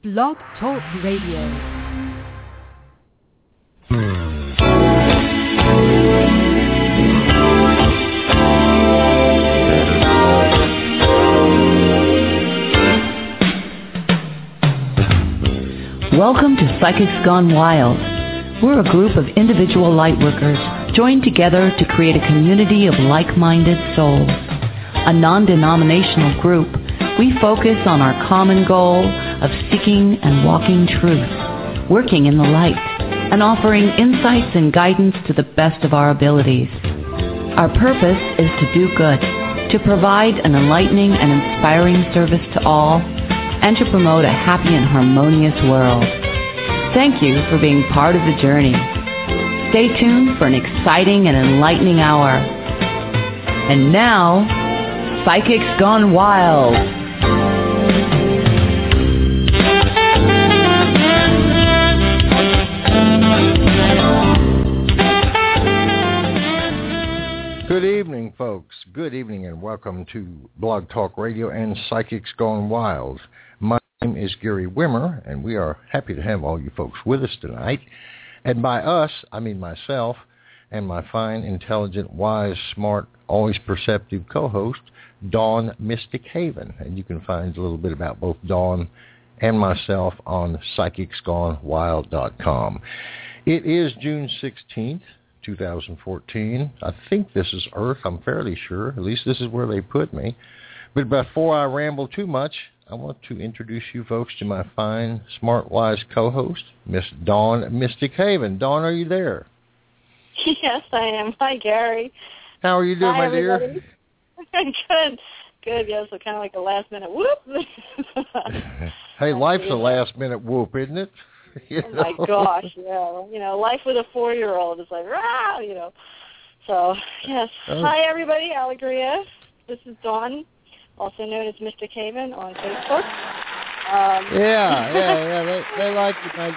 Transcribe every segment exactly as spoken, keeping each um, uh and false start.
Blog Talk Radio. Welcome to Psychics Gone Wild. We're a group of individual lightworkers joined together to create a community of like-minded souls. A non-denominational group, we focus on our common goal of seeking and walking truth, working in the light, and offering insights and guidance to the best of our abilities. Our purpose is to do good, to provide an enlightening and inspiring service to all, and to promote a happy and harmonious world. Thank you for being part of the journey. Stay tuned for an exciting and enlightening hour. And now, Psychics Gone Wild. Good evening, folks. Good evening and welcome to Blog Talk Radio and Psychics Gone Wild. My name is Gary Wimmer, and we are happy to have all you folks with us tonight. And by us, I mean myself and my fine, intelligent, wise, smart, always perceptive co-host, Dawn Mystic Haven. And you can find a little bit about both Dawn and myself on psychics gone wild dot com. It is June sixteenth, two thousand fourteen. I think this is Earth. I'm fairly sure. At least this is where they put me. But before I ramble too much, I want to introduce you folks to my fine, smart, wise co-host, Miss Dawn Mystic Haven. Dawn, are you there? Yes, I am. Hi, Gary. How are you doing, Hi, my dear? everybody. Good. Good, yes. So kind of like a last-minute whoop. Hey, life's a last-minute whoop, isn't it? You oh, my know? gosh, yeah. You know, life with a four-year-old is like, rah, you know. So, yes. Oh. Hi, everybody. Allegria. This is Dawn, also known as Mystic Haven on Facebook. Um, yeah, yeah, yeah. They, they like you, my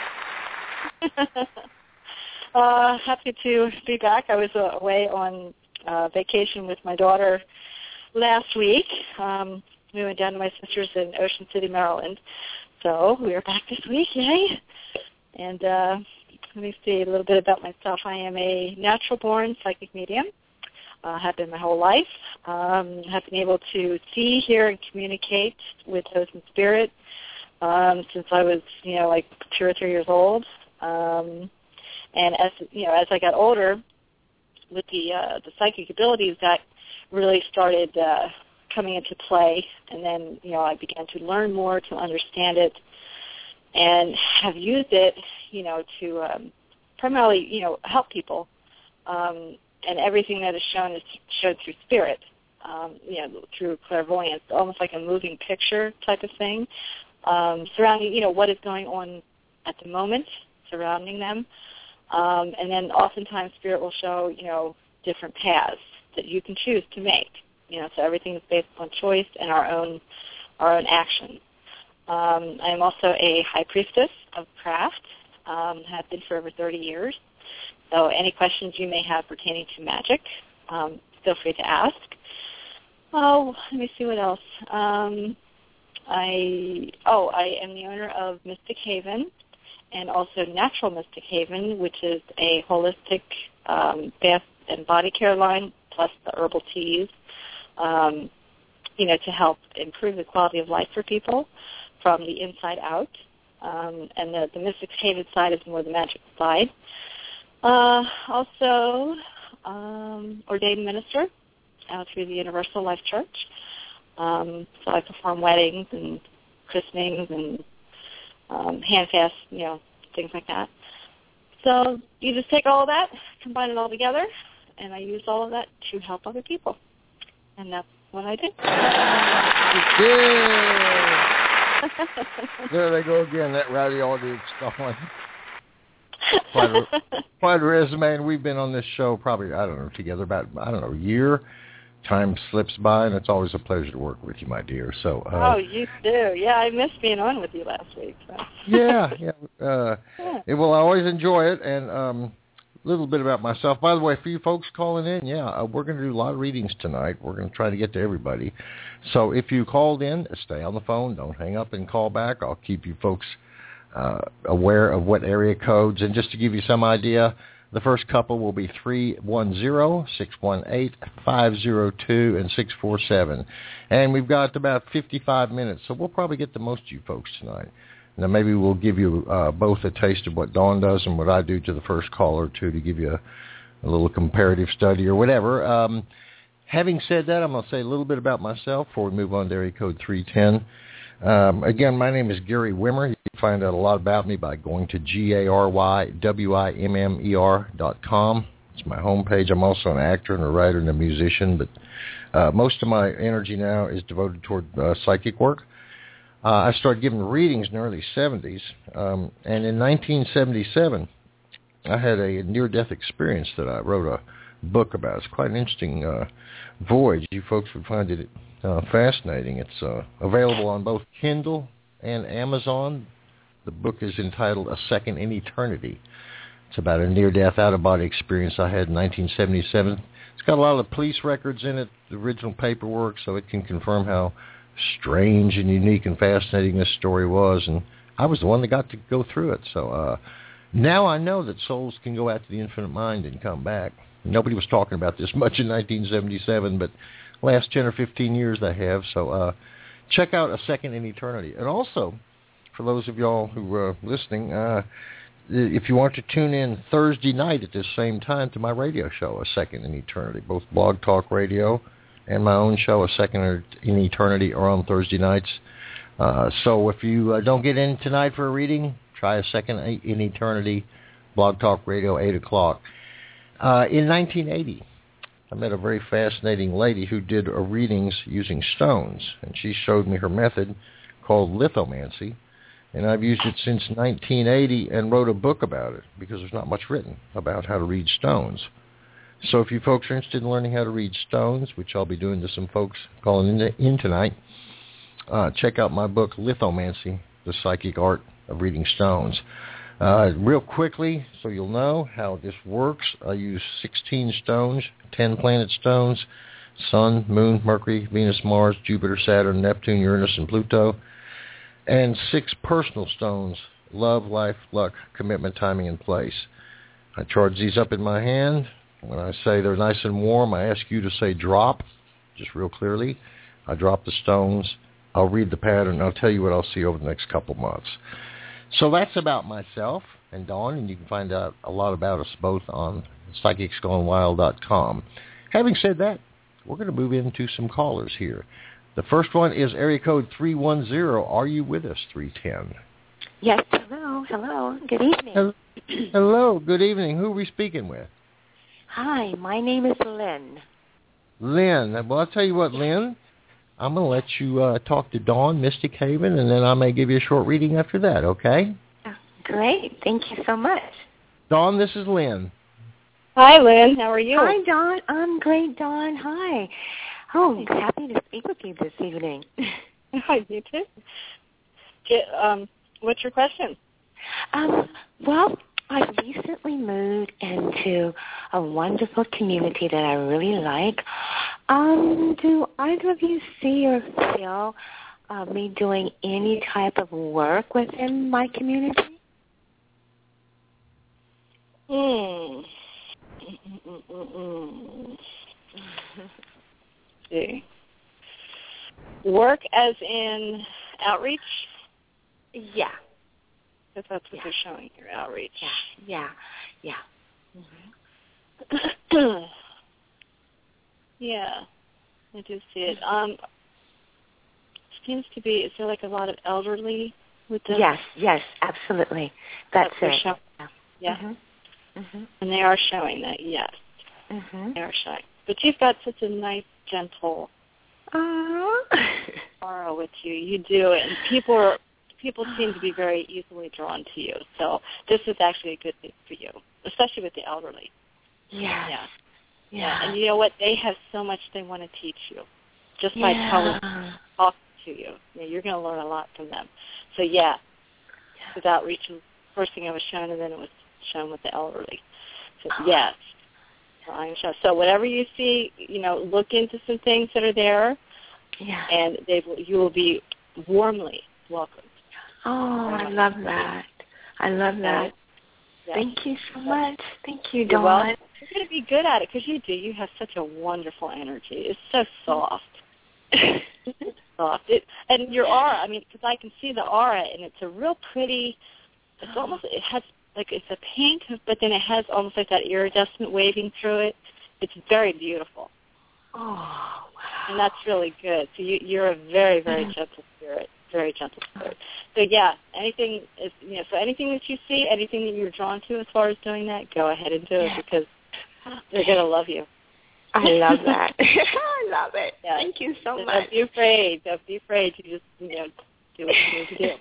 dear. uh, happy to be back. I was uh, away on uh, vacation with my daughter last week. Um, we went down to my sister's in Ocean City, Maryland. So we are back this week, yay. And uh, let me see a little bit about myself. I am a natural-born psychic medium. I uh, have been my whole life. Um, have been able to see, hear, and communicate with those in spirit um, since I was, you know, like two or three years old. Um, and as you know, as I got older, with the uh, the psychic abilities that really started uh, coming into play, and then you know I began to learn more, to understand it, and have used it, you know, to um, primarily, you know, help people. Um, And everything that is shown is shown through spirit, um, you know, through clairvoyance, almost like a moving picture type of thing, um, surrounding, you know, what is going on at the moment, surrounding them. Um, and then oftentimes spirit will show, you know, different paths that you can choose to make. You know, so everything is based on choice and our own, our own action. Um, I am also a high priestess of craft, um, have been for over thirty years. So any questions you may have pertaining to magic, um, feel free to ask. Oh, let me see what else. Um, I oh, I am the owner of Mystic Haven and also Natural Mystic Haven, which is a holistic um, bath and body care line plus the herbal teas, um, you know, to help improve the quality of life for people from the inside out. Um, and the, the Mystic Haven side is more the magic side. Uh, also, um, ordained minister uh, through the Universal Life Church. Um, so I perform weddings and christenings and um, handfasts, you know, things like that. So you just take all of that, combine it all together, and I use all of that to help other people. And that's what I do. Yeah. There they go again, that rowdy audience going. Quite a, quite a resume, and we've been on this show probably, I don't know, together about, I don't know, a year. Time slips by, and it's always a pleasure to work with you, my dear. So. Uh, oh, you too. Yeah, I missed being on with you last week. So. yeah, yeah. Uh, yeah. It will always enjoy it, and um, little bit about myself. By the way, for you folks calling in, yeah, uh, we're going to do a lot of readings tonight. We're going to try to get to everybody. So if you called in, stay on the phone. Don't hang up and call back. I'll keep you folks uh, aware of what area codes. And just to give you some idea, the first couple will be three one zero, six one eight, five zero two, and six four seven. And we've got about fifty-five minutes, so we'll probably get to most of you folks tonight. Now, maybe we'll give you uh, both a taste of what Dawn does and what I do to the first caller or two to give you a, a little comparative study or whatever. Um, having said that, I'm going to say a little bit about myself before we move on to area code three ten. Um, again, my name is Gary Wimmer. You can find out a lot about me by going to G A R Y W I M M E R dot com. It's my homepage. I'm also an actor and a writer and a musician, but uh, most of my energy now is devoted toward uh, psychic work. Uh, I started giving readings in the early seventies, um, and in nineteen seventy-seven, I had a near-death experience that I wrote a book about. It's quite an interesting uh, voyage. You folks would find it uh, fascinating. It's uh, available on both Kindle and Amazon. The book is entitled A Second in Eternity. It's about a near-death, out-of-body experience I had in nineteen seventy-seven. It's got a lot of police records in it, the original paperwork, so it can confirm how strange and unique and fascinating this story was, and I was the one that got to go through it. So uh, now I know that souls can go out to the infinite mind and come back. Nobody was talking about this much in nineteen seventy-seven, but last ten or fifteen years they have. So uh, check out A Second in Eternity. And also, for those of y'all who are listening, uh, if you want to tune in Thursday night at this same time to my radio show, A Second in Eternity, both Blog Talk Radio and my own show, A Second in Eternity, are on Thursday nights. Uh, so if you uh, don't get in tonight for a reading, try A Second in Eternity, Blog Talk Radio, eight o'clock. Uh, in nineteen eighty, I met a very fascinating lady who did uh, readings using stones, and she showed me her method called lithomancy, and I've used it since nineteen eighty and wrote a book about it because there's not much written about how to read stones. So if you folks are interested in learning how to read stones, which I'll be doing to some folks calling in, in tonight, uh, check out my book, Lithomancy, The Psychic Art of Reading Stones. Uh, real quickly, so you'll know how this works, I use sixteen stones, ten planet stones, Sun, Moon, Mercury, Venus, Mars, Jupiter, Saturn, Neptune, Uranus, and Pluto, and six personal stones, love, life, luck, commitment, timing, and place. I charge these up in my hand. When I say they're nice and warm, I ask you to say drop, just real clearly. I drop the stones. I'll read the pattern, and I'll tell you what I'll see over the next couple months. So that's about myself and Dawn, and you can find out a lot about us both on psychics gone wild dot com. Having said that, we're going to move into some callers here. The first one is area code three one zero. Are you with us, three ten? Yes, hello, hello. Good evening. Hello, good evening. Who are we speaking with? Hi, my name is Lynn. Lynn. Well, I'll tell you what, Lynn, I'm going to let you uh, talk to Dawn, Mystic Haven, and then I may give you a short reading after that, okay? Oh, great. Thank you so much. Dawn, this is Lynn. Hi, Lynn. How are you? Hi, Dawn. I'm great, Dawn. Hi. Oh, I'm happy to speak with you this evening. Hi, you too. Get, um, what's your question? Um, well, I recently moved into a wonderful community that I really like. Um, do either of you see or feel uh, me doing any type of work within my community? Hmm. Mm-mm-mm-mm. See. Work as in outreach? Yeah. Because that's what yeah. they're showing here, outreach. Yeah, yeah, yeah. Mm-hmm. Yeah, I do see it. Um, seems to be, is there like a lot of elderly with this? Yes, yes, absolutely. That's, that's it. Showing. Yeah. Mm-hmm. Mm-hmm. And they are showing that, yes. Mm-hmm. They are showing. But you've got such a nice, gentle Aww. aura with you. You do. And people are, people seem to be very easily drawn to you. So this is actually a good thing for you, especially with the elderly. Yes. Yeah. Yeah. Yeah. And you know what? They have so much they want to teach you just by yeah. telling, talking to you. Yeah, you're going to learn a lot from them. So, yeah, with outreach, first thing I was shown, and then it was shown with the elderly. So, yes. So whatever you see, you know, look into some things that are there, yeah. and they will, you will be warmly welcomed. Oh, I love that. I love that. Yes. Thank you so much. Thank you, You're Dawn. welcome. You're going to be good at it because you do. You have such a wonderful energy. It's so soft. It's soft. It, and your aura, I mean, because I can see the aura, and it's a real pretty, it's almost, it has, like, it's a pink, but then it has almost like that iridescent waving through it. It's very beautiful. Oh, wow. And that's really good. So you, you're a very, very gentle spirit. Very gentle spirit. So yeah, anything is, you know, so anything that you see, anything that you're drawn to as far as doing that, go ahead and do it because they're gonna love you. I love that. I love it. Yeah. Thank you so so much. Don't be afraid. Don't be afraid. You just, you know, do what you need to do.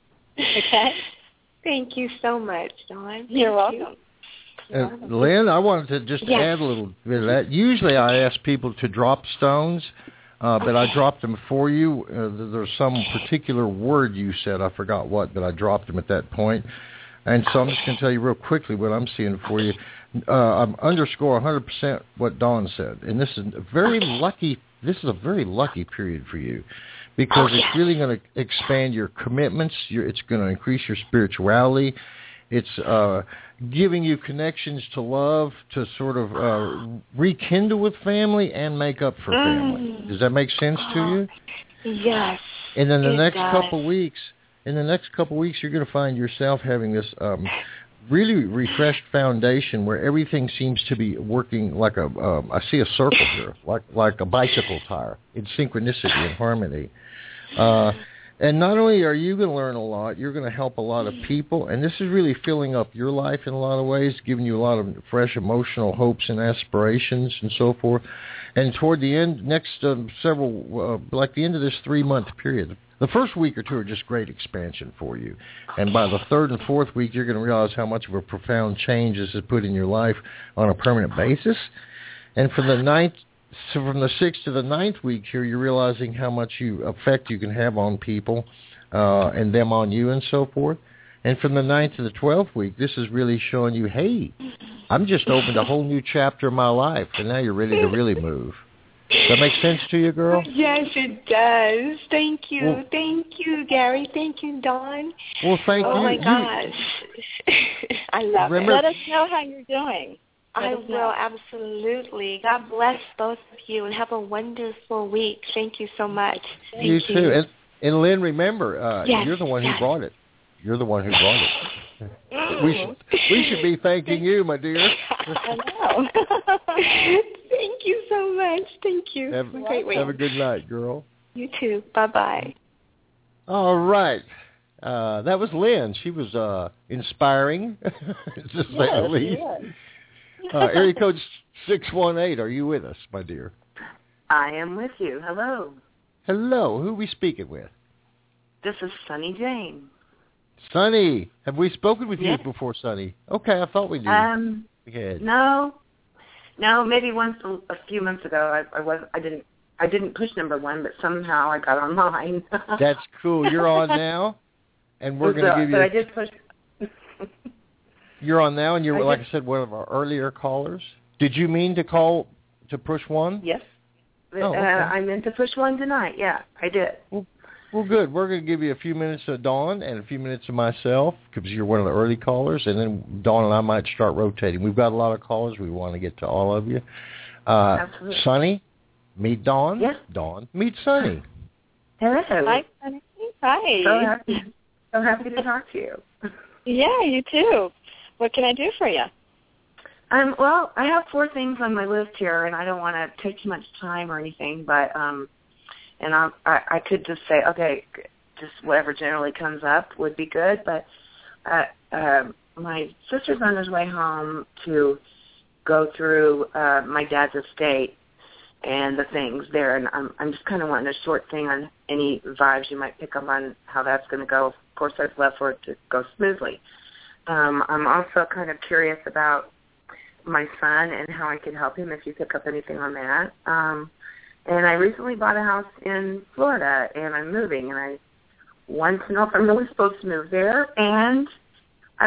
Okay. Thank you so much, Dawn. You're welcome. You. Uh, Lynn, I wanted to just yes. add a little bit of that. Usually I ask people to drop stones. Uh, but okay. I dropped them for you. Uh, there's some particular word you said. I forgot what, but I dropped them at that point. And so I'm just going to tell you real quickly what I'm seeing for you. Uh, I'm underscore one hundred percent what Dawn said. And this is a very okay. lucky, this is a very lucky period for you because oh, it's yes. really going to expand your commitments. Your, it's going to increase your spirituality. It's uh, giving you connections to love, to sort of uh, rekindle with family and make up for family. Mm. Does that make sense to you? Yes. And then the it next does. couple weeks, in the next couple weeks, you're going to find yourself having this um, really refreshed foundation where everything seems to be working like a. Um, I see a circle here, like like a bicycle tire, in synchronicity and harmony. Uh, And not only are you going to learn a lot, you're going to help a lot of people. And this is really filling up your life in a lot of ways, giving you a lot of fresh emotional hopes and aspirations and so forth. And toward the end, next um, several, uh, like the end of this three-month period, the first week or two are just great expansion for you. And by the third and fourth week, you're going to realize how much of a profound change this has put in your life on a permanent basis. And from the ninth So from the sixth to the ninth week here, you're realizing how much you effect you can have on people uh, and them on you and so forth. And from the ninth to the twelfth week, this is really showing you, hey, I'm just opened a whole new chapter of my life, and now you're ready to really move. Does that make sense to you, girl? Yes, it does. Thank you. Well, thank you, Gary. Thank you, Dawn. Well, thank oh you. Oh, my you, gosh. I love remember, it. Let us know how you're doing. I will, absolutely. God bless both of you and have a wonderful week. Thank you so much. Thank you, you too. And, and Lynn, remember, uh, yes, you're the one yes. who brought it. You're the one who brought it. we should we should be thanking you, my dear. I know. Thank you so much. Thank you. Have, Great week. have a good night, girl. You too. Bye-bye. All right. Uh, that was Lynn. She was uh, inspiring, to say yes, the least. Uh, area code six one eight, are you with us, my dear? I am with you. Hello. Hello. Who are we speaking with? This is Sunny Jane. Sunny. Have we spoken with yes. you before, Sunny? Okay, I thought we did. Um, we had. No. No, maybe once a, a few months ago I, I was I didn't I didn't push number one, but somehow I got online. That's cool. You're on now, and we're going to give you. But I did push. You're on now, and you're, I like did. I said, one of our earlier callers. Did you mean to call to push one? Yes. Oh, okay. uh, I meant to push one tonight. Yeah, I did. Well, well, good. We're going to give you a few minutes of Dawn and a few minutes of myself because you're one of the early callers, and then Dawn and I might start rotating. We've got a lot of callers. We want to get to all of you. Uh, Absolutely. Sunny, meet Dawn. Yes. Dawn, meet Sunny. Hello. Hi, Sunny. Hi. So happy, so happy to talk to you. Yeah, you too. What can I do for you? Um, well, I have four things on my list here, and I don't want to take too much time or anything, but um, and I, I, I could just say, okay, just whatever generally comes up would be good. But uh, uh, my sister's on his way home to go through uh, my dad's estate and the things there, and I'm, I'm just kind of wanting a short thing on any vibes you might pick up on how that's going to go. Of course, I'd love for it to go smoothly. Um, I'm also kind of curious about my son and how I can help him if you pick up anything on that. Um, and I recently bought a house in Florida, and I'm moving, and I want to know if I'm really supposed to move there. And I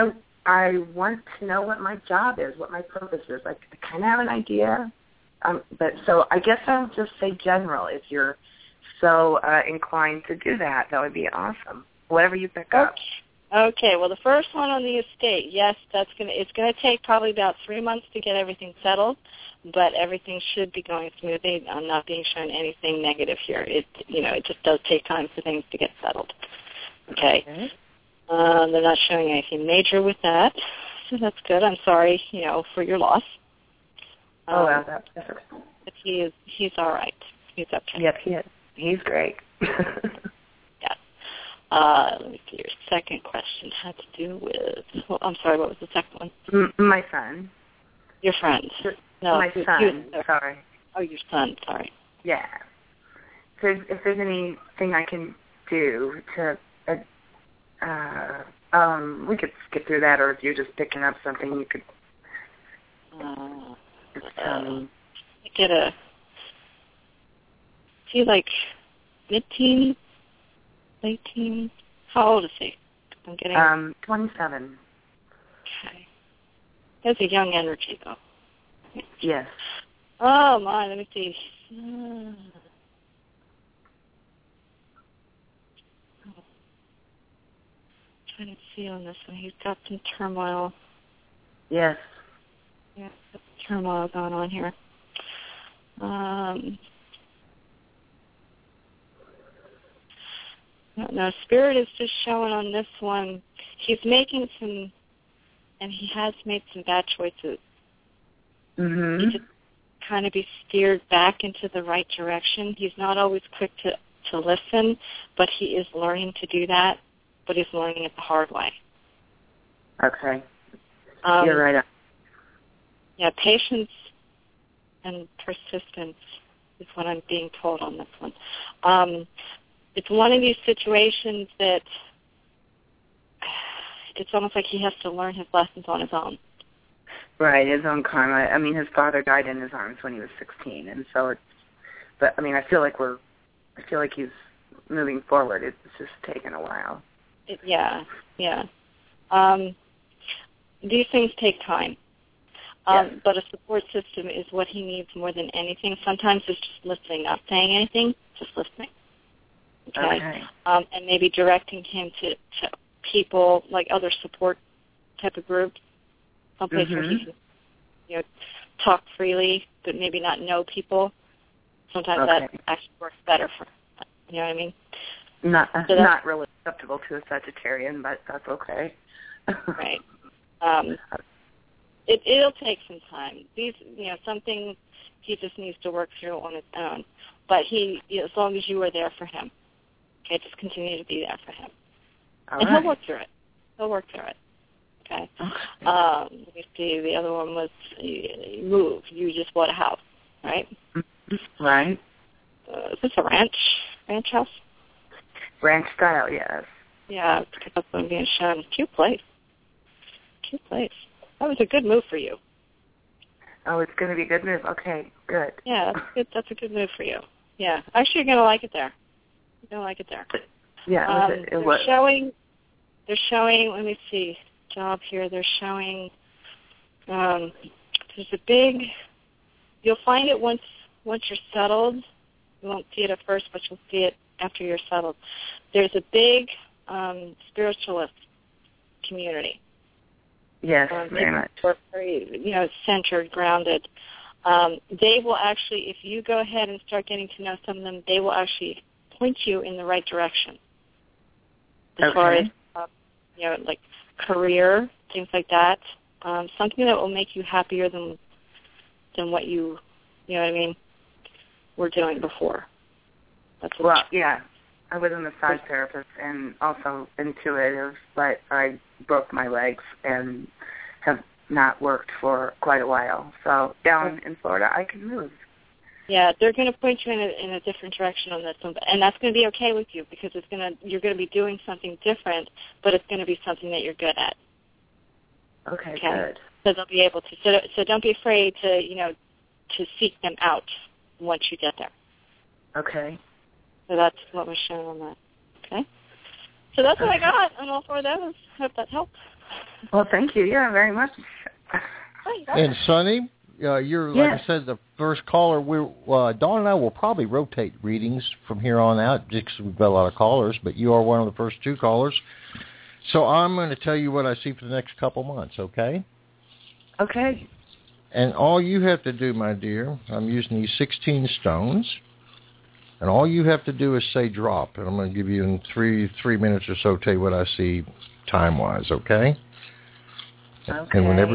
I want to know what my job is, what my purpose is. Like, I kind of have an idea, um, but so I guess I'll just say general. If you're so uh, inclined to do that, that would be awesome. Whatever you pick up. Okay. Well, the first one on the estate, yes, that's gonna. It's gonna take probably about three months to get everything settled, but everything should be going smoothly. I'm not being shown anything negative here. It, you know, it just does take time for things to get settled. Okay. okay. Um, they're not showing anything major with that, so that's good. I'm sorry, you know, for your loss. Um, oh, well, that's different. But he is, he's all right. He's okay. Yep, he is. He's great. Yeah. Uh, let me see. Your second question had to do with. Well, I'm sorry. What was the second one? M- my son. Your friend. No, my son. You, sorry. Oh, your son. Sorry. Yeah. So if there's anything I can do to. Uh, Uh, um, we could skip through that, or if you're just picking up something, you could uh, just tell me. I get a, is he like mid-teen, late teen? How old is he? I'm getting... Um, twenty-seven. Okay. He has a young energy, though. Yes. Oh, my, let me see. Uh, trying to see on this one. He's got some turmoil. Yes. Yeah, some turmoil going on here. Um, I don't know. Spirit is just showing on this one. He's making some, and he has made some bad choices. Mm-hmm. He just kind of be steered back into the right direction. He's not always quick to, to listen, but he is learning to do that. But he's learning it the hard way. Okay. Um, You're right. Yeah, patience and persistence is what I'm being told on this one. Um, it's one of these situations that it's almost like he has to learn his lessons on his own. Right, his own karma. I mean, his father died in his arms when he was sixteen, and so it's. But I mean, I feel like we're. I feel like he's moving forward. It's just taken a while. It, yeah, yeah. Um, these things take time. Um, yes. But a support system is what he needs more than anything. Sometimes it's just listening, not saying anything, just listening. Okay? Okay. Um, and maybe directing him to, to people, like other support type of groups, someplace mm-hmm. where he can, you know, talk freely, but maybe not know people. Sometimes okay. that actually works better for, you know what I mean? Not so not really acceptable to a Sagittarian, but that's okay. Right. Um, it, it'll take some time. These, you know, something he just needs to work through on his own. But he, you know, as long as you are there for him, okay, just continue to be there for him, All and right. he'll work through it. He'll work through it. Okay. okay. Um, let me see. The other one was you, you move. You just bought a house, right? Right. Uh, is this a ranch? Ranch house? Ranch style, yes. Yeah, that's what I'm being shown. Cute place. Cute place. That was a good move for you. Oh, it's going to be a good move. Okay, good. Yeah, that's good. That's a good move for you. Yeah, actually, you're going to like it there. You're going to like it there. Yeah, um, it, it they're was. showing. They're showing. Let me see. Job here. They're showing. Um, there's a big. You'll find it once once you're settled. You won't see it at first, but you'll see it after you're settled. There's a big um, spiritualist community. Yes, um, very much. Or very, you know, centered, grounded. Um, they will actually, if you go ahead and start getting to know some of them, they will actually point you in the right direction. As okay. far as, uh, you know, like career, things like that. Um, something that will make you happier than than what you, you know what I mean, were doing before. That's what well, yeah. I was a massage therapist and also intuitive, but I broke my legs and have not worked for quite a while. So down in Florida, I can move. Yeah, they're going to point you in a, in a different direction on this one, and that's going to be okay with you because it's going to you're going to be doing something different, but it's going to be something that you're good at. Okay, okay? good. So they'll be able to. So, so don't be afraid to you know to seek them out once you get there. Okay. So that's what was shown on that. Okay. So that's what I got on all four of those. Hope that helps. Well, thank you. Yeah, very much. And Sonny, uh, you're, yes. like I said, the first caller. We, uh, Dawn and I will probably rotate readings from here on out just because we've got a lot of callers, but you are one of the first two callers. So I'm going to tell you what I see for the next couple months, okay? Okay. And all you have to do, my dear, I'm using these sixteen stones, and all you have to do is say drop, and I'm going to give you in three three minutes or so, tell you what I see time-wise, okay? Okay. And whenever...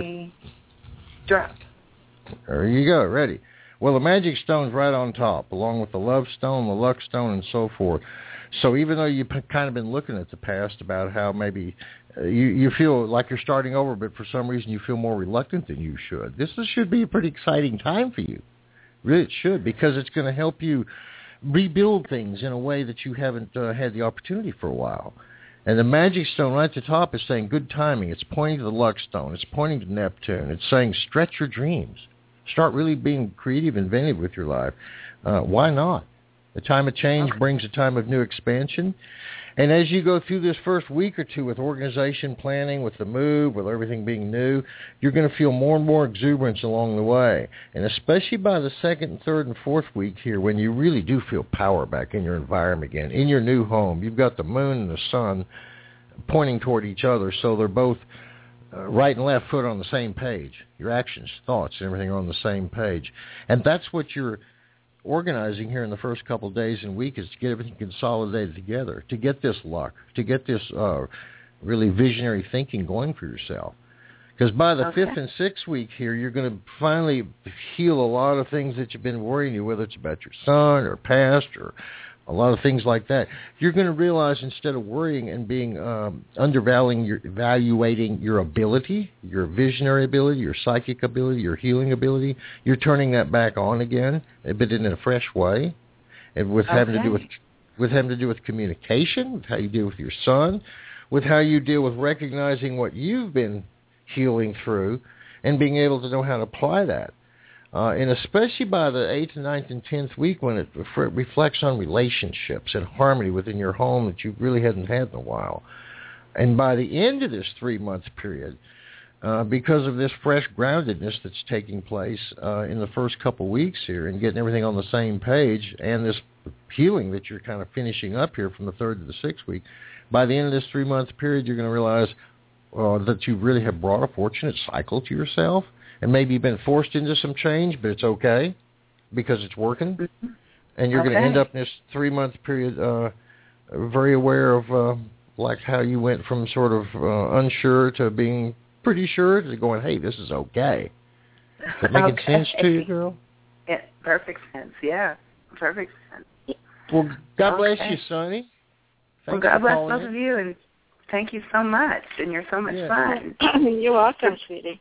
Drop. There you go, ready. Well, the magic stone's right on top, along with the love stone, the luck stone, and so forth. So even though you've kind of been looking at the past about how maybe uh, you, you feel like you're starting over, but for some reason you feel more reluctant than you should, this is, should be a pretty exciting time for you. Really, it should, because it's going to help you rebuild things in a way that you haven't uh, had the opportunity for a while. And the magic stone right at the top is saying good timing. It's pointing to the luck stone. It's pointing to Neptune. It's saying stretch your dreams. Start really being creative, inventive with your life. Uh, why not? The time of change okay. brings a time of new expansion. And as you go through this first week or two with organization planning, with the move, with everything being new, you're going to feel more and more exuberance along the way. And especially by the second and third and fourth week here, when you really do feel power back in your environment again, in your new home. You've got the moon and the sun pointing toward each other, so they're both uh, right and left foot on the same page. Your actions, thoughts, and everything are on the same page. And that's what you're organizing here in the first couple of days and week, is to get everything consolidated together, to get this luck, to get this uh, really visionary thinking going for yourself. Because by the okay. fifth and sixth week here, you're going to finally heal a lot of things that you've been worrying you, whether it's about your son or past or a lot of things like that. You're going to realize instead of worrying and being um, undervaluing your, evaluating your ability, your visionary ability, your psychic ability, your healing ability, you're turning that back on again, but in a fresh way, and with okay. having to do with with having to do with communication, with how you deal with your son, with how you deal with recognizing what you've been healing through, and being able to know how to apply that. Uh, and especially by the eighth, ninth, and tenth week, when it ref- reflects on relationships and harmony within your home that you really hadn't had in a while. And by the end of this three-month period, uh, because of this fresh groundedness that's taking place uh, in the first couple weeks here and getting everything on the same page, and this healing that you're kind of finishing up here from the third to the sixth week, by the end of this three-month period, you're going to realize uh, that you really have brought a fortunate cycle to yourself. And maybe you've been forced into some change, but it's okay because it's working. And you're okay. going to end up in this three-month period uh, very aware of uh, like how you went from sort of uh, unsure to being pretty sure to going, hey, this is okay. Is that making okay. sense to you, girl? Yeah, perfect sense, yeah. Perfect sense. Well, God okay. bless you, Sonny. Well, God bless both in. of you, and thank you so much. And you're so much yeah. fun. You're welcome, sweetie.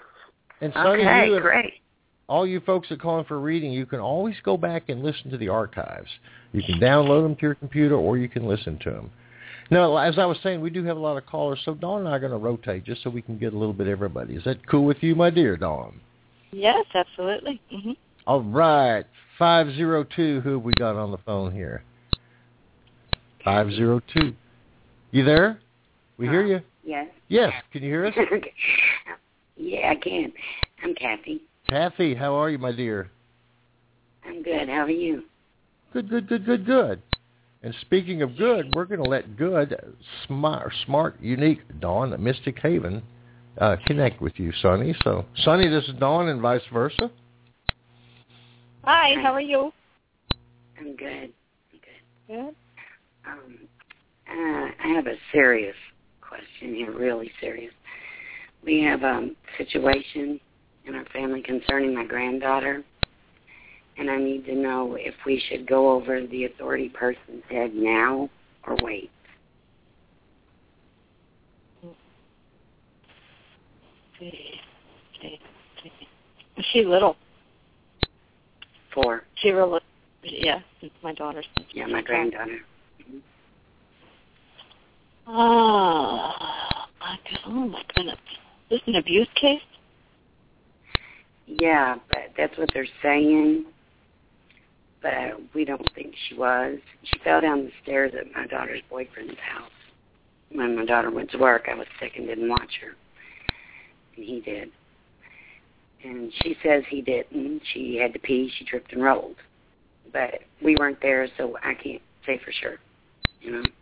And Sonny, okay, you, great. all you folks that call in for a reading, you can always go back and listen to the archives. You can download them to your computer, or you can listen to them. Now, as I was saying, we do have a lot of callers, so Dawn and I are going to rotate just so we can get a little bit of everybody. Is that cool with you, my dear Dawn? Yes, absolutely. Mm-hmm. All right. five zero two, who have we got on the phone here? five zero two. You there? We hear you. Yes. Yes. Can you hear us? Yeah, I can. I'm Kathy. Kathy, how are you, my dear? I'm good. How are you? Good, good, good, good, good. And speaking of good, we're going to let good, smart, smart, unique Dawn at Mystic Haven uh, connect with you, Sonny. So, Sonny, this is Dawn, and vice versa. Hi, how are you? I'm good. I'm good. Good. Um, uh, I have a serious question here, really serious. We have a situation in our family concerning my granddaughter, and I need to know if we should go over the authority person's head now or wait. Is she little? Four. She real, yeah, it's my daughter's. Yeah, my granddaughter. Mm-hmm. Oh, oh my goodness. Is this an abuse case? Yeah, but that's what they're saying. But uh, we don't think she was. She fell down the stairs at my daughter's boyfriend's house. when my daughter went to work. I was sick and didn't watch her, and he did. And she says he didn't. She had to pee. She tripped and rolled. But we weren't there, so I can't say for sure, you know.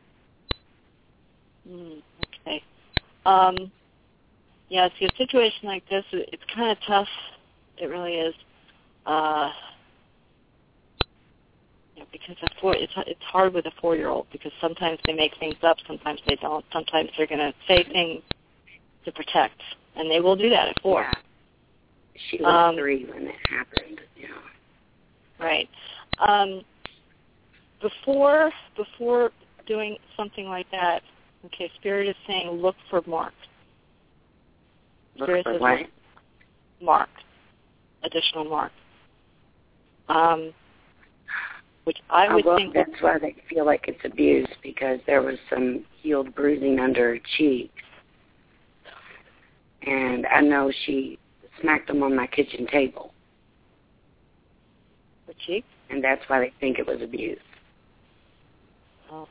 Mm, okay. Um, yeah, see, a situation like this, it's kind of tough. It really is. Uh, you know, because a four, it's it's hard with a four-year-old because sometimes they make things up, sometimes they don't. Sometimes they're going to say things to protect, and they will do that at four. Yeah. She was um, three when it happened, you know. Right. Um, before before doing something like that, okay, Spirit is saying look for marks. Look Spirit for says what? look marks, additional marks. Um, which I oh, would well, think... that's why they feel like it's abuse, because there was some healed bruising under her cheek. And I know she smacked them on my kitchen table. The cheek? And that's why they think it was abuse. Oh.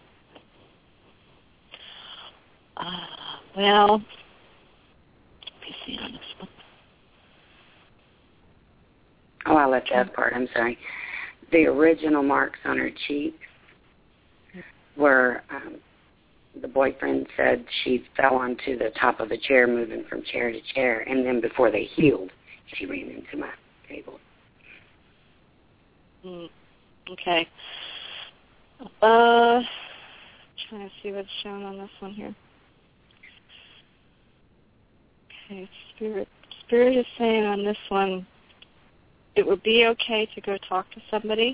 Uh, well, let me see on this one. Oh, I left that part. I'm sorry. The original marks on her cheek were, um, the boyfriend said she fell onto the top of a chair, moving from chair to chair, and then before they healed, she ran into my table. Mm, okay. Uh, trying to see what's shown on this one here. Okay, Spirit. Spirit is saying on this one, it would be okay to go talk to somebody.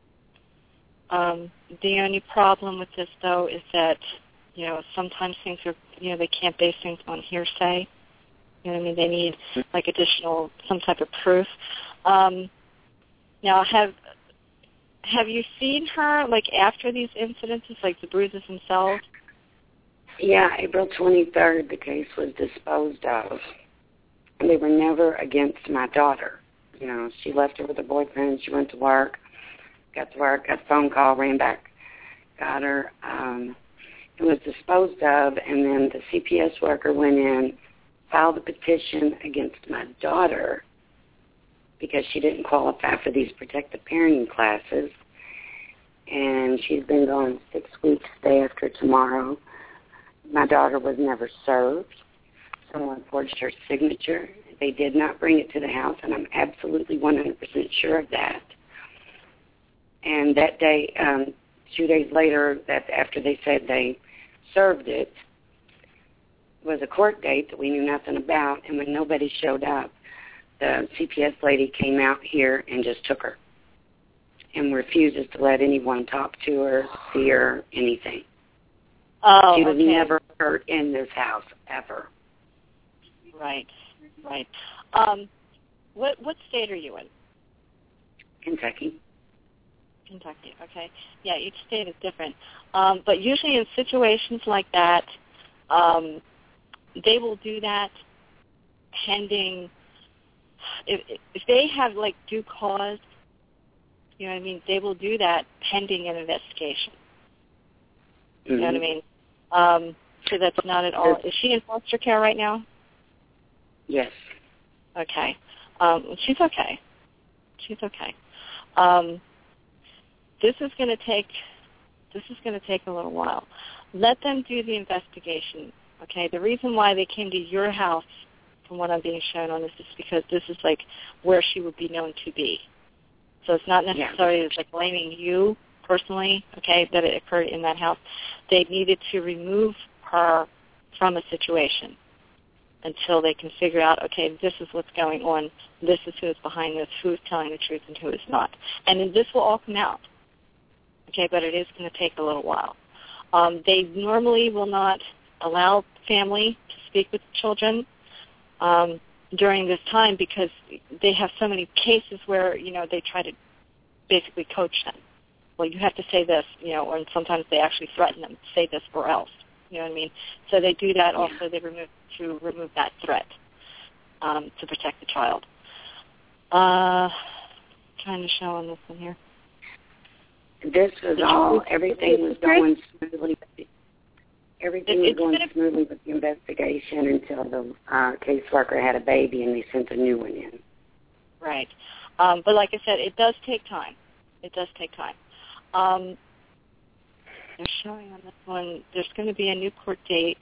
Um, the only problem with this, though, is that, you know, sometimes things are, you know, they can't base things on hearsay. You know what I mean? They need, like, additional, some type of proof. Um, now, have have you seen her, like, after these incidences, like the bruises themselves? Yeah, April twenty-third, the case was disposed of. They were never against my daughter. You know, she left her with her boyfriend. She went to work, got to work, got a phone call, ran back, got her. Um, it was disposed of, and then the C P S worker went in, filed a petition against my daughter because she didn't qualify for these protective parenting classes. And she's been gone six weeks day after tomorrow. My daughter was never served. Someone forged her signature. They did not bring it to the house, and I'm absolutely one hundred percent sure of that. And that day, um, two days later, that after they said they served it, was a court date that we knew nothing about, and when nobody showed up, the C P S lady came out here and just took her and refuses to let anyone talk to her, see her, anything. Oh, she was okay. never hurt in this house, ever. Right, right. Um, what what state are you in? Kentucky. Kentucky, okay. Yeah, each state is different. Um, but usually in situations like that, um, they will do that pending, if, if they have, like, due cause, you know what I mean, they will do that pending an investigation. Mm-hmm. You know what I mean? Um, so that's not at all. Is she in foster care right now? Yes. Okay. Um, she's okay. She's okay. Um, this is going to take. This is going to take a little while. Let them do the investigation. Okay. The reason why they came to your house, from what I'm being shown on this, is because this is like where she would be known to be. So it's not necessarily yeah. like blaming you personally. Okay, that it occurred in that house. They needed to remove her from a situation until they can figure out, okay, this is what's going on, this is who is behind this, who is telling the truth and who is not. And then this will all come out, okay, but it is going to take a little while. Um, they normally will not allow family to speak with children um, during this time because they have so many cases where, you know, they try to basically coach them. Well, you have to say this, you know, and sometimes they actually threaten them, say this or else. You know what I mean? So they do that also. Yeah. They remove to remove that threat um, to protect the child. Uh, trying to show on this one here. This was all, everything was going smoothly. Everything it, was going gonna... smoothly with the investigation until the uh, caseworker had a baby and they sent a new one in. Right. Um, but like I said, it does take time. It does take time. Um, they're showing on this one, there's going to be a new court date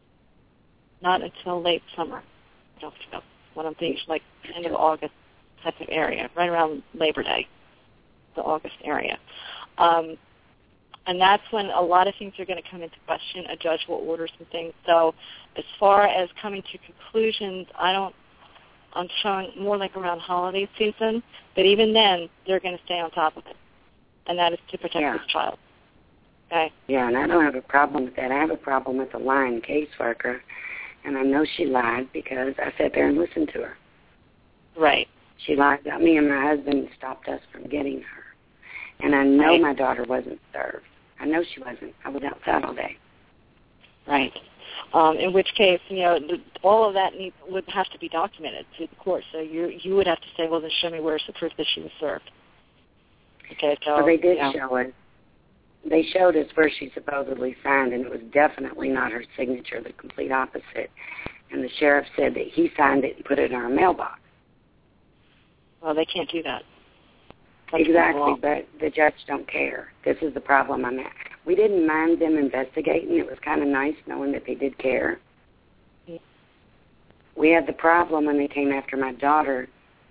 not until late summer. I don't know what I'm thinking, like end of August type of area, right around Labor Day, the August area. Um, and that's when a lot of things are going to come into question. A judge will order some things. So as far as coming to conclusions, I don't, I'm showing more like around holiday season, but even then, they're going to stay on top of it, and that is to protect yeah. this child. Okay? Yeah, and I don't have a problem with that. I have a problem with the lying caseworker, and I know she lied because I sat there and listened to her. Right. She lied about me and my husband stopped us from getting her. And I know right. my daughter wasn't served. I know she wasn't. I was outside all day. Right. Um, in which case, you know, the, all of that need, would have to be documented to the court. So you you would have to say, well, then show me where's the proof that she was served. Okay, so... Well, they did you know. show it. They showed us where she supposedly signed, and it was definitely not her signature, the complete opposite. And the sheriff said that he signed it and put it in our mailbox. Well, they can't do that. That's exactly, but the judge don't care. This is the problem I'm at. We didn't mind them investigating. It was kind of nice knowing that they did care. Yeah. We had the problem when they came after my daughter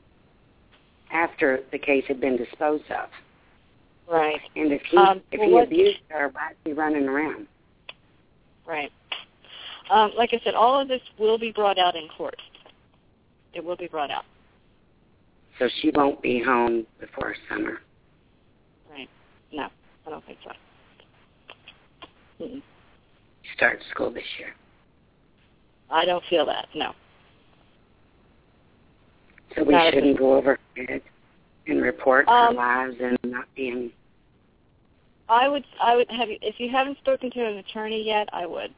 after the case had been disposed of. Right. And if he um, if well, he what, abused her, why is he running around? Right. Um, like I said, all of this will be brought out in court. It will be brought out. So she won't be home before summer. Right. No, I don't think so. Mm-mm. Start school this year. I don't feel that, no. So we Not shouldn't go over it and report our um, lives and not being... I would, I would have, if you haven't spoken to an attorney yet, I would.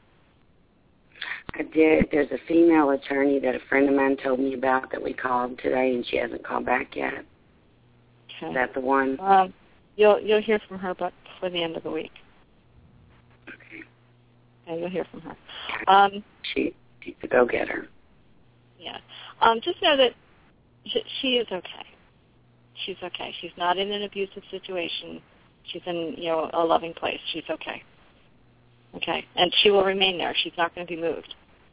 I did. There's a female attorney that a friend of mine told me about that we called today, and she hasn't called back yet. Okay. Is that the one? Um, you'll you'll hear from her, but before the end of the week. Okay. Yeah, you'll hear from her. Um, she, she's a go-getter. Yeah. Um, just know that she, she is okay. She's okay. She's not in an abusive situation. She's in, you know, a loving place. She's okay. Okay. And she will remain there. She's not going to be moved.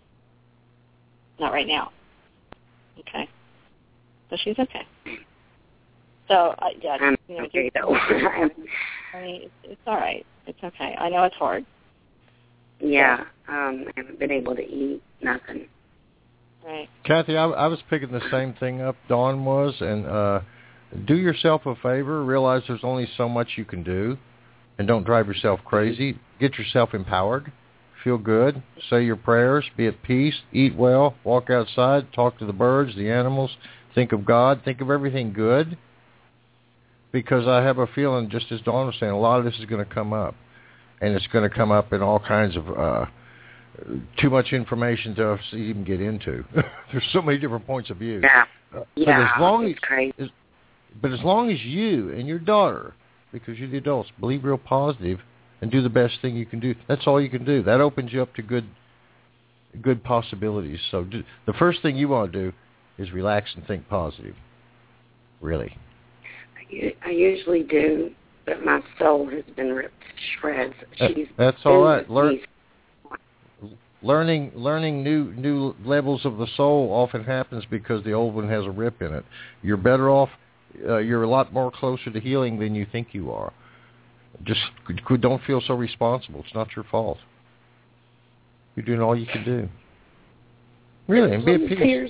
Not right now. Okay. So she's okay. So, uh, yeah. I'm you know, okay, just, though. I mean, it's, it's all right. It's okay. I know it's hard. Yeah. Um, I haven't been able to eat nothing. Right. Kathy, I, I was picking the same thing up Dawn was, and uh, do yourself a favor. Realize there's only so much you can do, and don't drive yourself crazy. Get yourself empowered. Feel good. Say your prayers. Be at peace. Eat well. Walk outside. Talk to the birds, the animals. Think of God. Think of everything good. Because I have a feeling, just as Dawn was saying, a lot of this is going to come up. And it's going to come up in all kinds of uh, too much information to us to even get into. There's so many different points of view. Yeah. Uh, yeah. But as long it's as, crazy. as, but as long as you and your daughter, because you're the adults, believe real positive and do the best thing you can do. That's all you can do. That opens you up to good, good possibilities. So do, the first thing you want to do is relax and think positive. Really. I usually do, but my soul has been ripped to shreds. She's That's all right. Learn, me. learning learning new new levels of the soul often happens because the old one has a rip in it. You're better off. Uh, you're a lot more closer to healing than you think you are. Just don't feel so responsible. It's not your fault. You're doing all you can do. Really, and be at peace.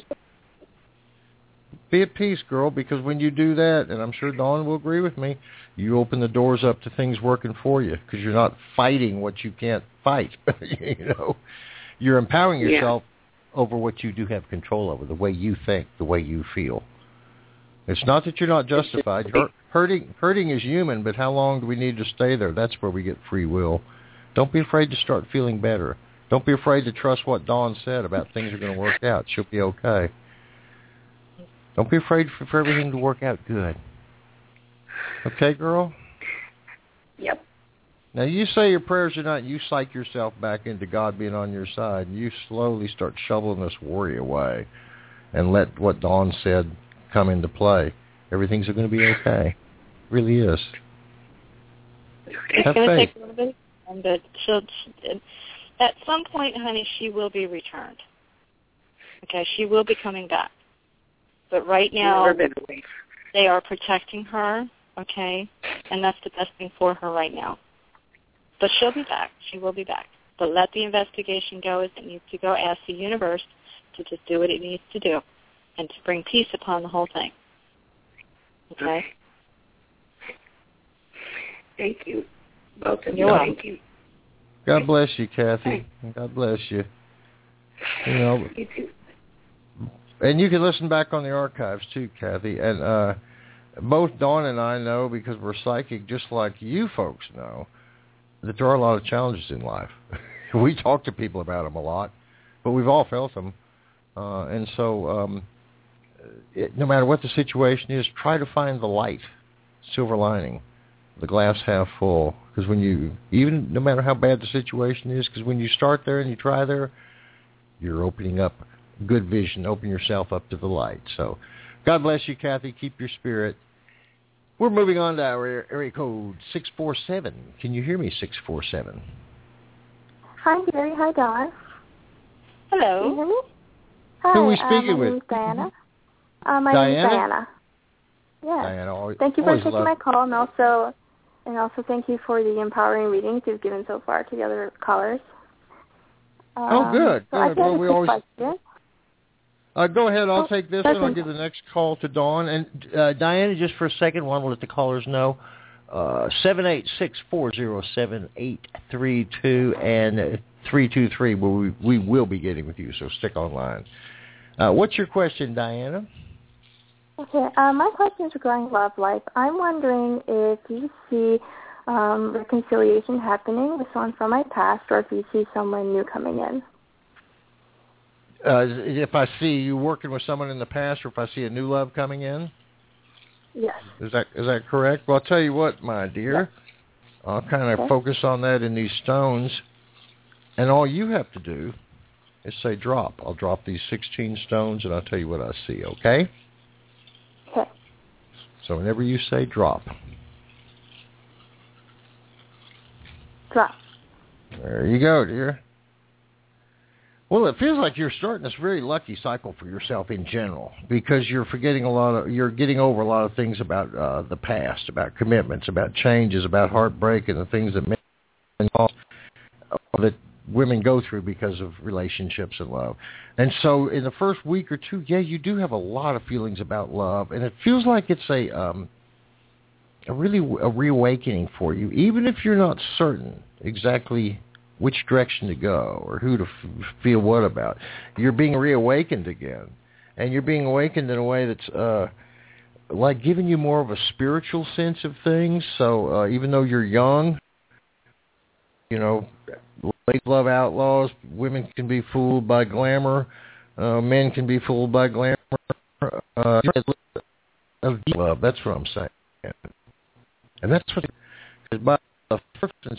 Be at peace, girl, because when you do that, and I'm sure Dawn will agree with me, you open the doors up to things working for you because you're not fighting what you can't fight. You know, you're empowering yourself yeah. over what you do have control over, the way you think, the way you feel. It's not that you're not justified. Hurt, hurting, hurting is human, but how long do we need to stay there? That's where we get free will. Don't be afraid to start feeling better. Don't be afraid to trust what Dawn said about things are going to work out. She'll be okay. Don't be afraid for, for everything to work out good. Okay, girl? Yep. Now, you say your prayers tonight, and you psych yourself back into God being on your side, and you slowly start shoveling this worry away and let what Dawn said come into play. Everything's going to be okay. It really is. It's Have going to faith. take a little bit of time, but she'll, at some point, honey, she will be returned. Okay, she will be coming back. But right now, they are protecting her, okay, and that's the best thing for her right now. But she'll be back. She will be back. But let the investigation go as it needs to go. Ask the universe to just do what it needs to do and to bring peace upon the whole thing. Okay? Thank you. Both of You're you. welcome. Thank you. God bless you, Kathy. God bless you. You know, You too. and you can listen back on the archives too, Kathy. And uh, both Dawn and I know, because we're psychic, just like you folks know, that there are a lot of challenges in life. We talk to people about them a lot, but we've all felt them. Uh, and so um, it, no matter what the situation is, try to find the light, silver lining, the glass half full. Because when you, even no matter how bad the situation is, because when you start there and you try there, you're opening up good vision, open yourself up to the light. So God bless you, Kathy. Keep your spirit. We're moving on to our area code six four seven. Can you hear me, six four seven? Hi, Gary. Hi, Dawn. Hello. Can you hear me? Hi, Who are we speaking uh, my with? name is Diana. Uh, my Diana? name is Diana. Yeah. Diana, always, thank you for always taking love. my call, and also, and also thank you for the empowering readings you've given so far to the other callers. Um, Oh, good. So I Good. just have Well, a we quick always. question. Uh, go ahead. I'll Oh, take this, and I'll second. give the next call to Dawn. And uh, Diana, just for a second, want to let the callers know. Uh, seven eight six four zero seven eight three two and three two three. Where we we will be getting with you. So stick online. Uh, what's your question, Diana? Okay, uh, my question is regarding love life. I'm wondering if you see um, reconciliation happening with someone from my past, or if you see someone new coming in. Uh, if I see you working with someone in the past, or if I see a new love coming in, Yes. is that is that correct? Well, I'll tell you what, my dear, Yes. I'll kind of Okay. focus on that in these stones, and all you have to do is say drop. I'll drop these sixteen stones, and I'll tell you what I see. Okay? Okay. So whenever you say drop, Drop. there you go, dear. Well, it feels like you're starting this very lucky cycle for yourself in general, because you're forgetting a lot of, you're getting over a lot of things about uh, the past, about commitments, about changes, about heartbreak, and the things that men that women go through because of relationships and love. And so, in the first week or two, yeah, you do have a lot of feelings about love, and it feels like it's a um, a really a reawakening for you, even if you're not certain exactly which direction to go or who to f- feel what about. You're being reawakened again, and you're being awakened in a way that's uh, like giving you more of a spiritual sense of things. So uh, even though you're young, you know, late love outlaws, women can be fooled by glamour, uh, men can be fooled by glamour. Uh, of deep love, that's what I'm saying. And that's what, because by the first and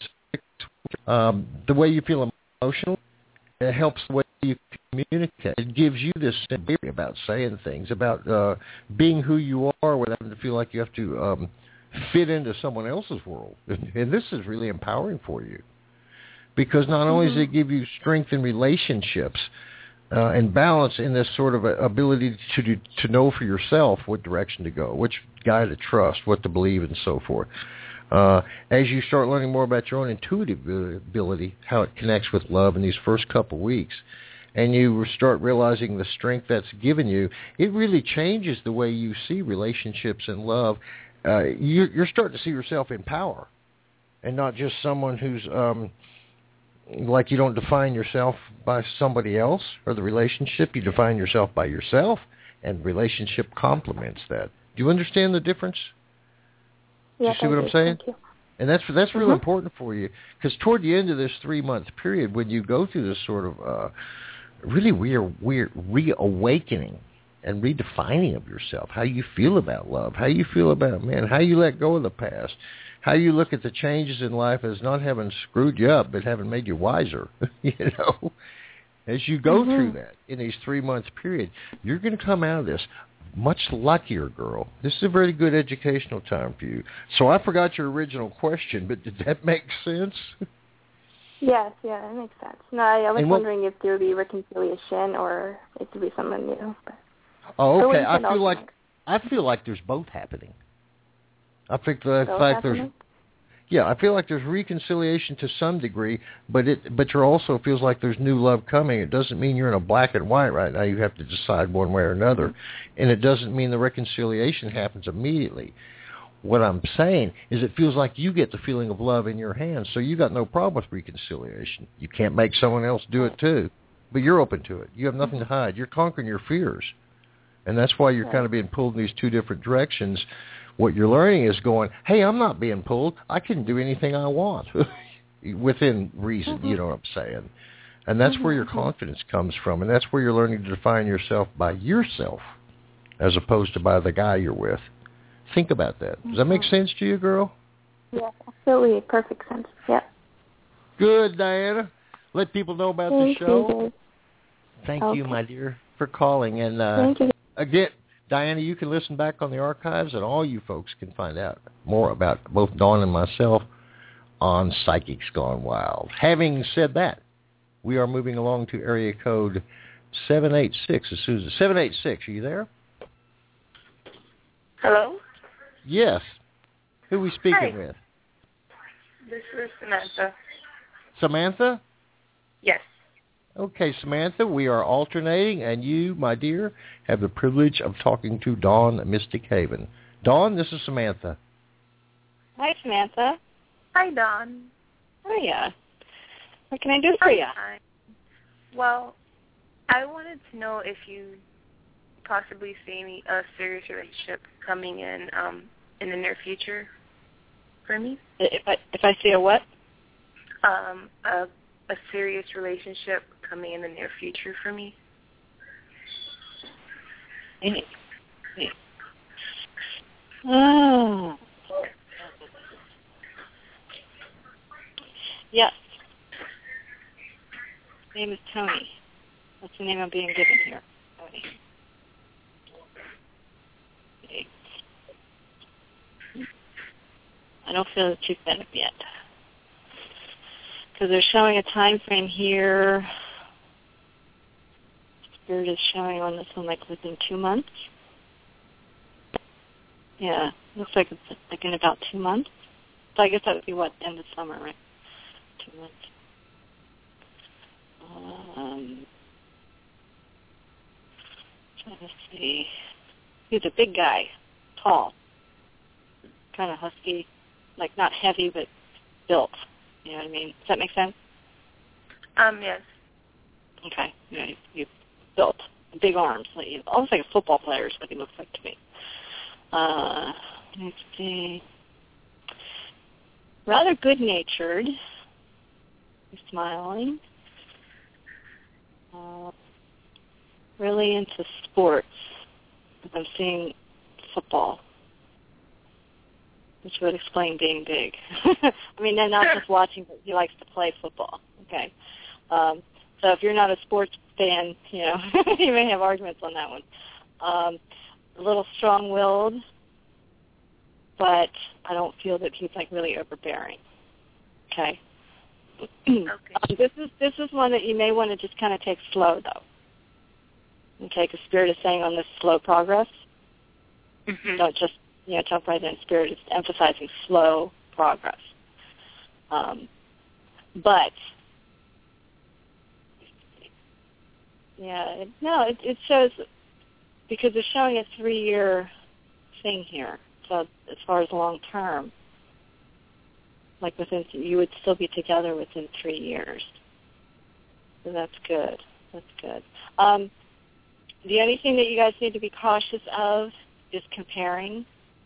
Um, the way you feel emotional, it helps the way you communicate. It gives you this theory about saying things, about uh, being who you are without having to feel like you have to um, fit into someone else's world. And this is really empowering for you, because not only Mm-hmm. does it give you strength in relationships uh, and balance in this sort of a ability to do, to know for yourself what direction to go, which guy to trust, what to believe, and so forth. Uh, as you start learning more about your own intuitive ability, how it connects with love in these first couple weeks, and you start realizing the strength that's given you, it really changes the way you see relationships and love. Uh, you, you're starting to see yourself in power, and not just someone who's um, like you don't define yourself by somebody else or the relationship. You define yourself by yourself, and relationship complements that. Do you understand the difference? Do you Yes, see I what do. I'm saying? Thank you. And that's that's real Mhm. important for you, because toward the end of this three-month period, when you go through this sort of uh, really weird, weird reawakening and redefining of yourself, how you feel about love, how you feel about man, how you let go of the past, how you look at the changes in life as not having screwed you up, but having made you wiser, you know. As you go mm-hmm. through that in these three-month period, you're going to come out of this much luckier, girl. This is a very good educational time for you. So I forgot your original question, but did that make sense? Yes, yeah, that makes sense. No, I, I was what, wondering if there would be reconciliation or it would be someone new. But oh, okay. I feel like I feel like there's both happening. I think that both fact happening? there's yeah, I feel like there's reconciliation to some degree, but it but you're also feels like there's new love coming. It doesn't mean you're in a black and white right now. You have to decide one way or another, and it doesn't mean the reconciliation happens immediately. What I'm saying is it feels like you get the feeling of love in your hands, so you got no problem with reconciliation. You can't make someone else do it too, but you're open to it. You have nothing to hide. You're conquering your fears, and that's why you're kind of being pulled in these two different directions. What you're learning is going, hey, I'm not being pulled. I can do anything I want within reason, mm-hmm. you know what I'm saying? And that's mm-hmm. where your confidence comes from, and that's where you're learning to define yourself by yourself as opposed to by the guy you're with. Think about that. Does that make sense to you, girl? Yeah, absolutely. Perfect sense. Yeah. Good, Diana. Let people know about Thank the show. You. Thank okay. you, my dear, for calling. And uh, Thank you. Again, Diana, you can listen back on the archives, and all you folks can find out more about both Dawn and myself on Psychics Gone Wild. Having said that, we are moving along to area code seven eight six. Susan, seven eight six, are you there? Hello? Yes. Who are we speaking Hi. with? This is Samantha. Samantha? Yes. Okay, Samantha, we are alternating, and you, my dear, have the privilege of talking to Dawn at Mystic Haven. Dawn, this is Samantha. Hi, Samantha. Hi, Dawn. Hiya. What can I do for you? Hi. Well, I wanted to know if you possibly see any a serious relationship coming in um, in the near future for me. If I if I see a what? Um, a a serious relationship coming in the near future for me. Oh. Yes. His name is Tony. That's the name I'm being given here. Tony. I don't feel that you've met him yet. Because they're showing a time frame here. Spirit is showing on this one like within two months. Yeah, looks like it's like in about two months. So I guess that would be what, end of summer, right? Two months. Um, trying to see. He's a big guy, tall, kind of husky, like not heavy but built. You know what I mean? Does that make sense? Um, yes. Okay. You know, you, you built big arms, like you, almost like a football player is what he looks like to me. Uh, let's see. Rather good-natured. He's smiling. Uh, really into sports. I'm seeing football, which would explain being big. I mean, they're not just watching, but he likes to play football. Okay. Um, so if you're not a sports fan, you know, you may have arguments on that one. Um, a little strong-willed, but I don't feel that he's like really overbearing. Okay. Okay. Um, this is this is one that you may want to just kind of take slow, though. Okay, because Spirit is saying on this slow progress. Mm-hmm. Don't just you know jump right in. Spirit is emphasizing slow progress. Um, but yeah, it, no, it, it shows because it's showing a three-year thing here. So as far as long term, like within, you would still be together within three years. So that's good. That's good. Um, the only thing that you guys need to be cautious of is comparing.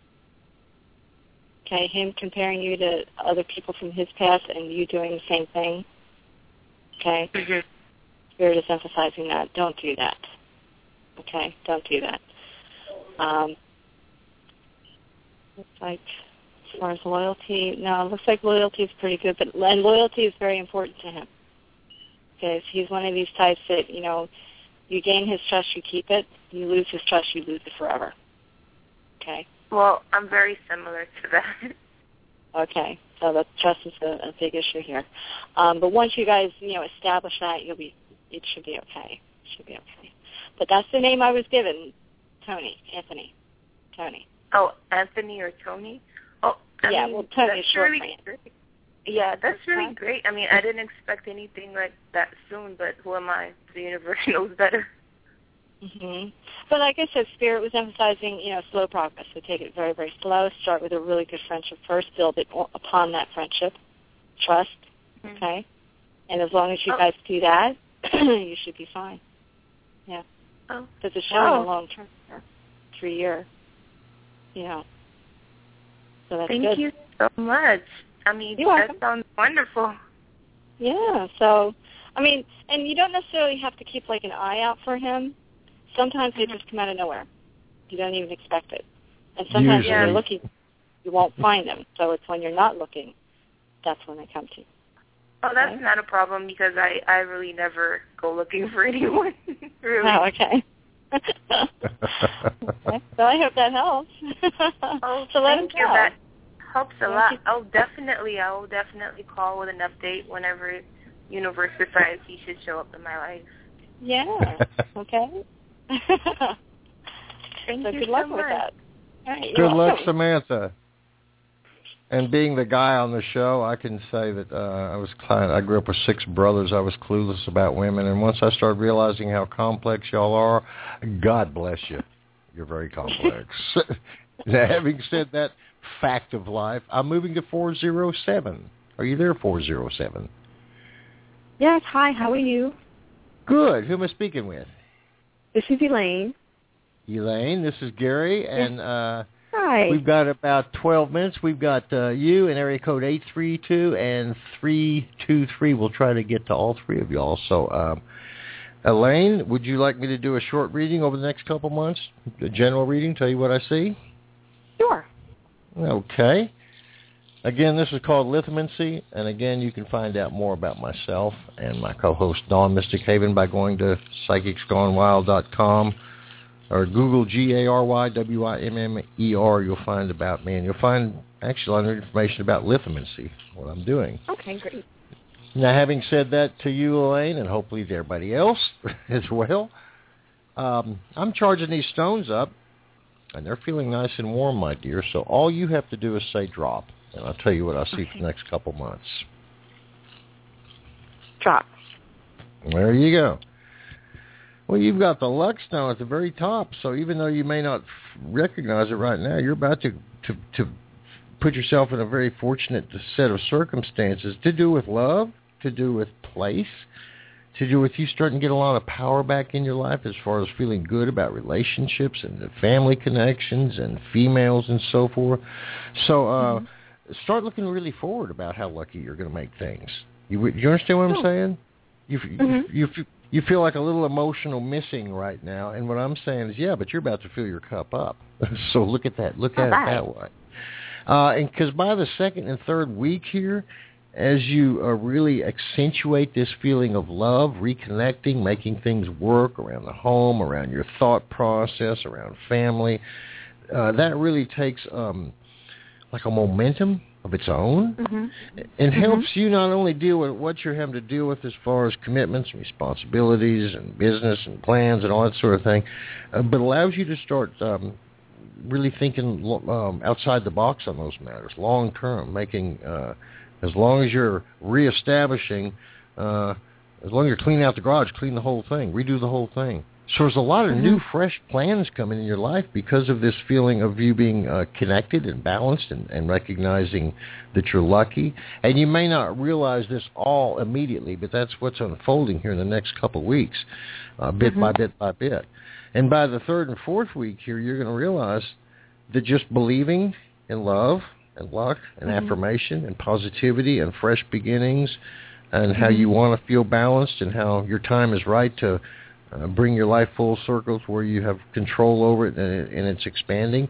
Okay, him comparing you to other people from his past and you doing the same thing. Okay? Mm-hmm. Spirit is emphasizing that. Don't do that. Okay? Don't do that. Um, Looks like As far as loyalty, no, it looks like loyalty is pretty good, but and loyalty is very important to him. Because he's one of these types that, you know, you gain his trust, you keep it. You lose his trust, you lose it forever. Okay? Well, I'm very similar to that. Okay, so the trust is a, a big issue here. Um, but once you guys, you know, establish that, you'll be, it should be okay. It should be okay. But that's the name I was given, Tony, Anthony, Tony. Oh, Anthony or Tony? Oh, I yeah, mean, well, Tony's short really for great. Yeah, that's really great. I mean, I didn't expect anything like that soon, but who am I? The universe knows better. Mm-hmm. But like I said, Spirit was emphasizing, you know, slow progress. So take it very, very slow. Start with a really good friendship first. Build it upon that friendship. Trust. Mm-hmm. Okay? And as long as you oh. guys do that, you should be fine. Yeah. Oh. Because it's showing wow. a long term here. Three year. You know. So that's Thank good. you so much. I mean, You're that welcome. sounds wonderful. Yeah, so, I mean, and you don't necessarily have to keep, like, an eye out for him. Sometimes mm-hmm. they just come out of nowhere. You don't even expect it. And sometimes Usually. when you're looking, you won't find them. So it's when you're not looking, that's when they come to you. Oh, that's okay? not a problem because I, I really never go looking for anyone. Really. Oh, okay. Okay. So I hope that helps. Oh, so let thank him you. know. That helps a Thank lot. you. I'll definitely, I will definitely call with an update whenever universe decides he should show up in my life. Yeah. Okay. Thank so you good so luck much. with that. All right, Good luck, welcome. Samantha. And being the guy on the show, I can say that uh, I was kind. I grew up with six brothers. I was clueless about women, and once I started realizing how complex y'all are, God bless you. You're very complex. Now, having said that, fact of life, I'm moving to four oh seven. Are you there, four oh seven? Yes. Hi. How are you? Good. Who am I speaking with? This is Elaine. Elaine, this is Gary, and uh, Hi. we've got about twelve minutes. We've got uh, you in area code eight three two and three two three. We'll try to get to all three of y'all. So, um, Elaine, would you like me to do a short reading over the next couple months? A general reading, tell you what I see? Sure. Okay. Again, this is called Lithomancy, and again, you can find out more about myself and my co-host, Dawn Mystic Haven, by going to psychics gone wild dot com or Google G A R Y W I M M E R. You'll find about me, and you'll find actually a lot of information about lithomancy, what I'm doing. Okay, great. Now, having said that to you, Elaine, and hopefully to everybody else as well, um, I'm charging these stones up, and they're feeling nice and warm, my dear, so all you have to do is say drop. And I'll tell you what I see okay. for the next couple months. Drop. There you go. Well, you've got the luck stone at the very top, so even though you may not recognize it right now, you're about to, to, to put yourself in a very fortunate set of circumstances to do with love, to do with place, to do with you starting to get a lot of power back in your life as far as feeling good about relationships and the family connections and females and so forth. So, uh, mm-hmm. Start looking really forward about how lucky you're going to make things. You you understand what I'm oh. saying? You, mm-hmm. you you you feel like a little emotional missing right now, and what I'm saying is, yeah, but you're about to fill your cup up. So look at that. Look at All it right. that way. Uh, and because by the second and third week here, as you uh, really accentuate this feeling of love, reconnecting, making things work around the home, around your thought process, around family, uh, that really takes um, like a momentum of its own. Mm-hmm. It mm-hmm. helps you not only deal with what you're having to deal with as far as commitments and responsibilities and business and plans and all that sort of thing, uh, but allows you to start um, really thinking um, outside the box on those matters, long term, making, uh, as long as you're reestablishing, uh, as long as you're cleaning out the garage, clean the whole thing, redo the whole thing. So there's a lot of mm-hmm. new, fresh plans coming in your life because of this feeling of you being uh, connected and balanced and, and recognizing that you're lucky. And you may not realize this all immediately, but that's what's unfolding here in the next couple of weeks, uh, bit mm-hmm. by bit by bit. And by the third and fourth week here, you're going to realize that just believing in love and luck and mm-hmm. affirmation and positivity and fresh beginnings and mm-hmm. how you want to feel balanced and how your time is right to Uh, bring your life full circle to where you have control over it and, it and it's expanding.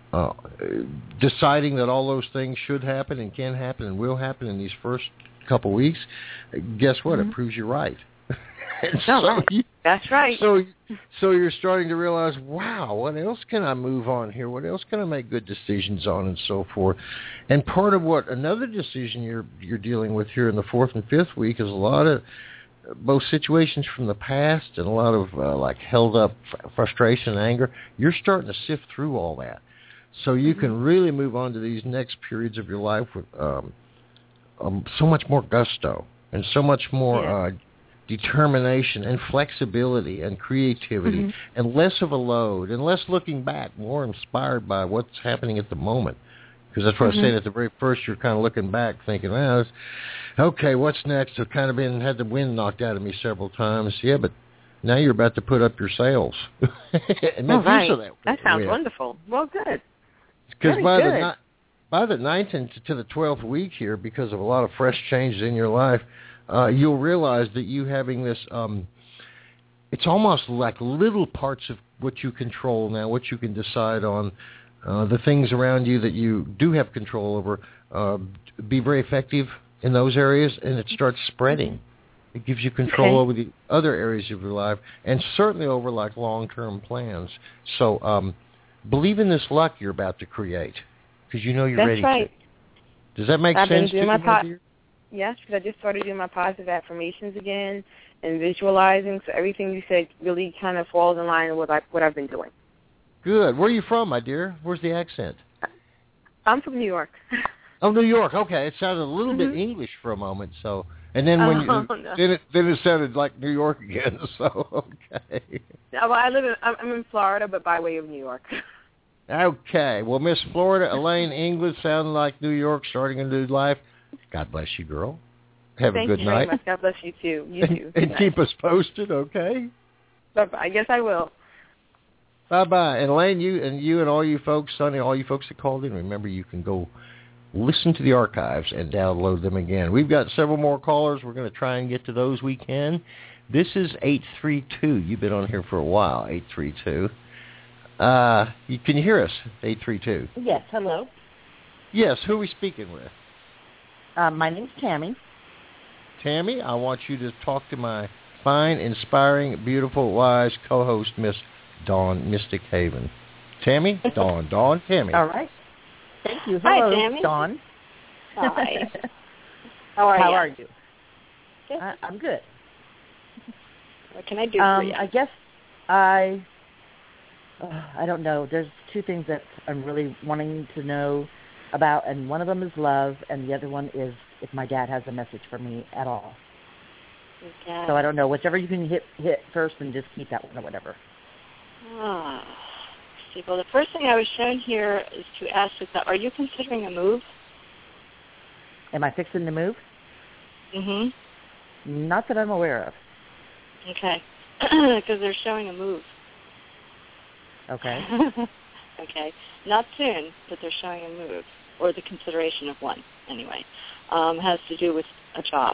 uh, deciding that all those things should happen and can happen and will happen in these first couple weeks, guess what? Mm-hmm. It proves you're right. And so right. You, That's right. So, so you're starting to realize, wow, what else can I move on here? What else can I make good decisions on, and so forth? And part of what another decision you're you're dealing with here in the fourth and fifth week is a lot of both situations from the past and a lot of uh, like held up frustration and anger. You're starting to sift through all that, so you mm-hmm. can really move on to these next periods of your life with um, um, so much more gusto and so much more. Yeah. Uh, determination and flexibility and creativity mm-hmm. and less of a load and less looking back, more inspired by what's happening at the moment. Because that's what mm-hmm. I was saying at the very first, you're kind of looking back thinking, well, okay, what's next? I've kind of been, had the wind knocked out of me several times. Yeah, but now you're about to put up your sails. and make oh, right. use of that. That sounds with. wonderful. Well, good. Because by good. the by the ninth and to the twelfth week here, because of a lot of fresh changes in your life, Uh, you'll realize that you having this, um, it's almost like little parts of what you control now, what you can decide on, uh, the things around you that you do have control over, uh, be very effective in those areas, and it starts spreading. It gives you control okay. over the other areas of your life, and certainly over like long-term plans. So um, believe in this luck you're about to create, because you know you're That's ready right. to. Does that make I've sense been doing to my you? po- Yes, because I just started doing my positive affirmations again and visualizing, so everything you said really kind of falls in line with what, I, what I've been doing. Good. Where are you from, my dear? Where's the accent? I'm from New York. Oh, New York. Okay, it sounded a little mm-hmm. bit English for a moment. So, and then when oh, you no. then it then it sounded like New York again. So, okay. Well, I live in I'm in Florida, but by way of New York. Okay. Well, Miss Florida Elaine English sounding like New York, starting a new life. God bless you, girl. Have Thank a good you night. Very much. God bless you too. You too. And, and keep us posted, okay? Bye bye. Yes, I will. Bye bye. And Elaine, you and you and all you folks, Sonny, all you folks that called in, remember you can go listen to the archives and download them again. We've got several more callers. We're going to try and get to those we can. This is eight three two. You've been on here for a while, eight three two. Uh, you, can you hear us, eight three two? Yes, hello. Yes, who are we speaking with? Uh, my name's Tammy. Tammy, I want you to talk to my fine, inspiring, beautiful, wise co-host, Miss Dawn Mystic Haven. Tammy? Dawn. Dawn, Tammy. All right. Thank you. Hello, Hi, Tammy. Dawn. Hi. How are How you? are you? Good. I, I'm good. What can I do um, for you? I guess I, uh, I don't know. There's two things that I'm really wanting to know about, and one of them is love, and the other one is if my dad has a message for me at all. Okay. So I don't know. Whichever you can hit hit first, and just keep that one or whatever. Ah. See, well, the first thing I was shown here is to ask is that, are you considering a move? Am I fixing to move? Mm-hmm. Not that I'm aware of. Okay. Because they're showing a move. Okay. Okay. Not soon, but they're showing a move, or the consideration of one, anyway. Um, has to do with a job.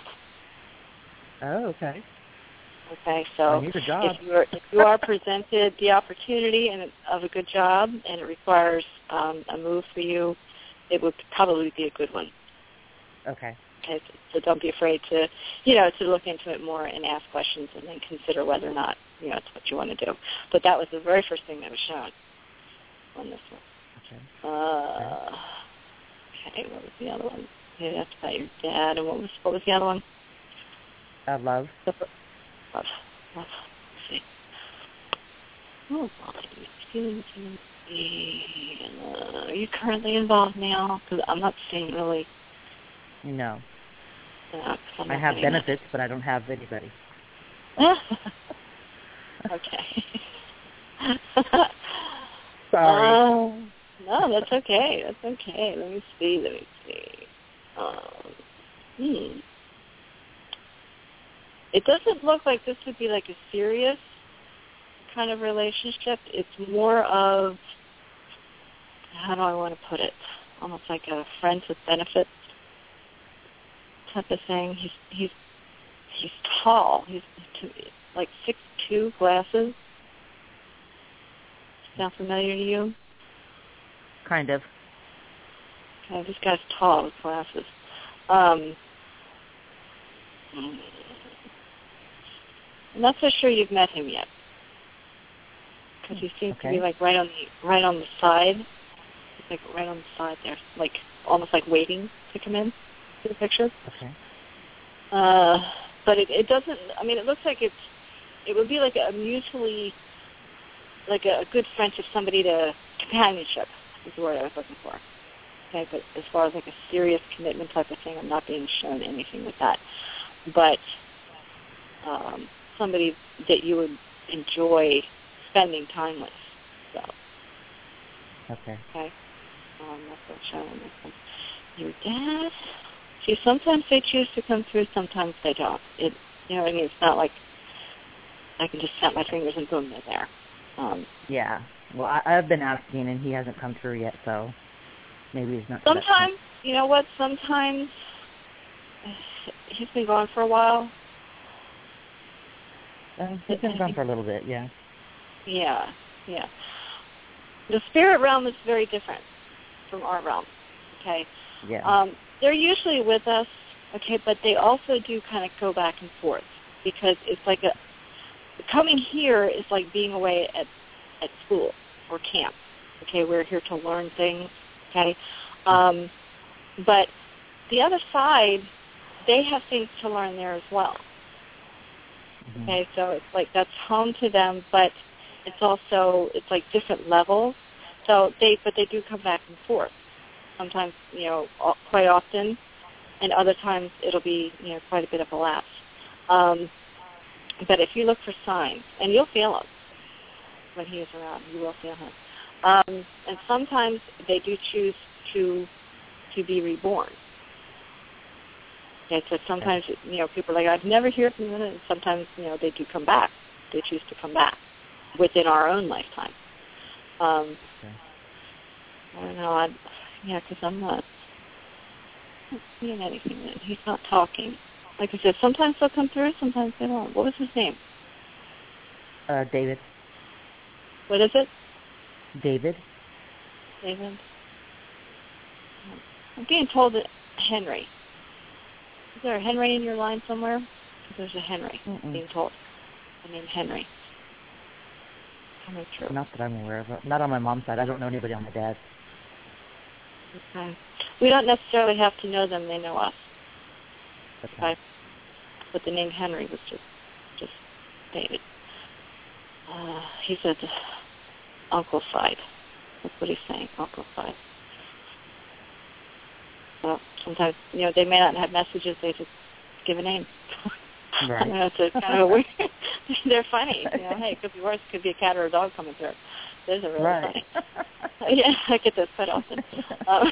Oh, okay. Okay, so I need a job. if you are if you are presented the opportunity and of a good job, and it requires um, a move for you, it would probably be a good one. Okay. Okay, so, so don't be afraid to, you know, to look into it more and ask questions, and then consider whether or not, you know, it's what you want to do. But that was the very first thing that was shown on this one. Okay. Uh, okay, what was the other one? You asked about your dad, and what was what was the other one? Uh, love. Love. Love. Let's see. Oh, feelings. Uh, are you currently involved now? Because I'm not seeing really. No. Uh, I have benefits, that. But I don't have anybody. Okay. Sorry. Uh, no, that's okay. That's okay. Let me see. Let me see. Um, hmm. It doesn't look like this would be like a serious kind of relationship. It's more of, how do I want to put it? Almost like a friends with benefits type of thing. He's he's he's tall. He's like six two, glasses. Sound familiar to you? kind of. Okay, this guy's tall with glasses. Um, I'm not so sure you've met him yet, because he seems okay. to be like right on the right on the side, He's like right on the side there, like almost like waiting to come in to the picture. Okay. Uh, but it, it doesn't. I mean, it looks like it's. It would be like a mutually, like a, a good friendship, somebody to companionship is the word I was looking for. Okay, but as far as like a serious commitment type of thing, I'm not being shown anything with that. But um, somebody that you would enjoy spending time with. So. Okay. Okay. Um, that's what's shown on this one. Your dad. See, sometimes they choose to come through, sometimes they don't. It, you know what I mean? It's not like I can just snap my fingers and boom, they're there. Um, yeah. Well, I, I've been asking, and he hasn't come through yet, so maybe he's not. Sometimes, you know what? Sometimes he's been gone for a while. Uh, he's been gone for a little bit, yeah. Yeah, yeah. The spirit realm is very different from our realm. Okay. Yeah. Um, they're usually with us, okay, but they also do kind of go back and forth because it's like a coming here is like being away at at school or camp. Okay, we're here to learn things. Okay, um, but the other side, they have things to learn there as well. Mm-hmm. Okay, so it's like that's home to them, but it's also it's like different levels. So they but they do come back and forth. Sometimes, you know, quite often, and other times it'll be, you know, quite a bit of a lapse. Um, but if you look for signs, and you'll feel them when he is around, you will feel him. Um, and sometimes they do choose to to be reborn. Okay, so sometimes, you know, people are like, I'd never hear from them, and sometimes, you know, they do come back. They choose to come back within our own lifetime. Um, okay. I don't know, I'd... Yeah, because I'm not, not seeing anything. He's not talking. Like I said, sometimes they'll come through, sometimes they won't. What was his name? Uh, David. What is it? David. David. I'm being told that Henry. Is there a Henry in your line somewhere? There's a Henry. Mm-mm. Being told. I mean Henry. Coming true. Not that I'm aware of. Not on my mom's side. I don't know anybody on my dad's. Okay. We don't necessarily have to know them; they know us. Okay. Okay. But the name Henry was just just stated. Uh, he said uncle's side. That's what he's saying, uncle's side. So sometimes, you know, they may not have messages; they just give a name. Right. I don't know, it's a kind of a weird. They're funny. You know, hey, it could be worse. It could be a cat or a dog coming through. Those are really right. funny. Yeah, I get those quite often. Um,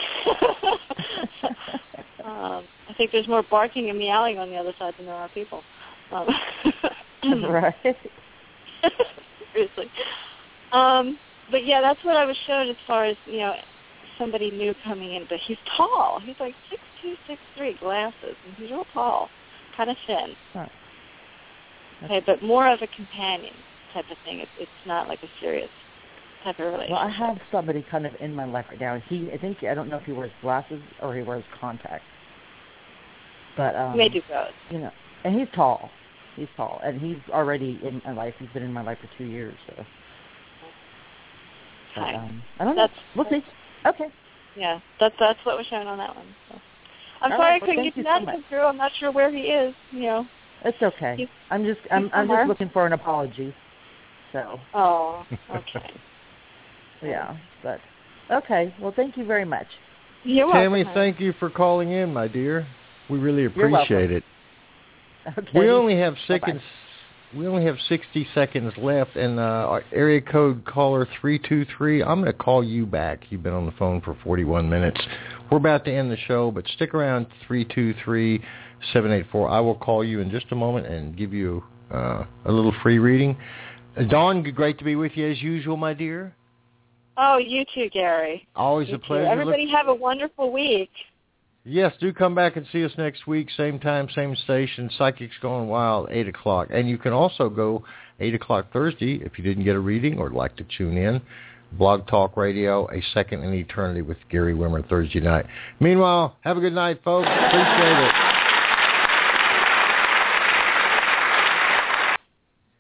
um, I think there's more barking and meowing on the other side than there are people. Um, right. Seriously. Um, but yeah, that's what I was shown as far as, you know, somebody new coming in. But he's tall. He's like six two, six three, glasses, and he's real tall, kind of thin. Huh. Okay, but more of a companion type of thing. It's it's not like a serious type of relationship. Well, I have somebody kind of in my life right now. He, I think, I don't know if he wears glasses or he wears contacts. But um, he may do both. You know, and he's tall. He's tall, and he's already in my life. He's been in my life for two years. So. But, um, I don't know. That's, we'll see. Okay. Yeah, that's that's what was shown on that one. So. I'm All sorry right, I couldn't well, get you that so much. through. I'm not sure where he is. You know. It's okay. He's, I'm just I'm I'm somewhere. just looking for an apology. So. Oh, okay. Yeah, but okay. Well, thank you very much. You're welcome. Tammy, thank you for calling in, my dear. We really You're appreciate welcome. it. Okay. We only have Bye-bye. seconds. We only have sixty seconds left, and uh, our area code caller three two three. I'm going to call you back. You've been on the phone for forty-one minutes. We're about to end the show, but stick around. three two three, seven eight four. I will call you in just a moment and give you uh, a little free reading. Uh, Dawn, great to be with you as usual, my dear. Oh, you too, Gary. Always You a too. pleasure. Everybody Look, have a wonderful week. yes, do come back and see us next week, same time, same station, Psychics Going Wild, eight o'clock. And you can also go eight o'clock Thursday if you didn't get a reading or like to tune in. Blog Talk Radio, A Second in Eternity with Gary Wimmer Thursday night. Meanwhile, have a good night, folks. Appreciate it.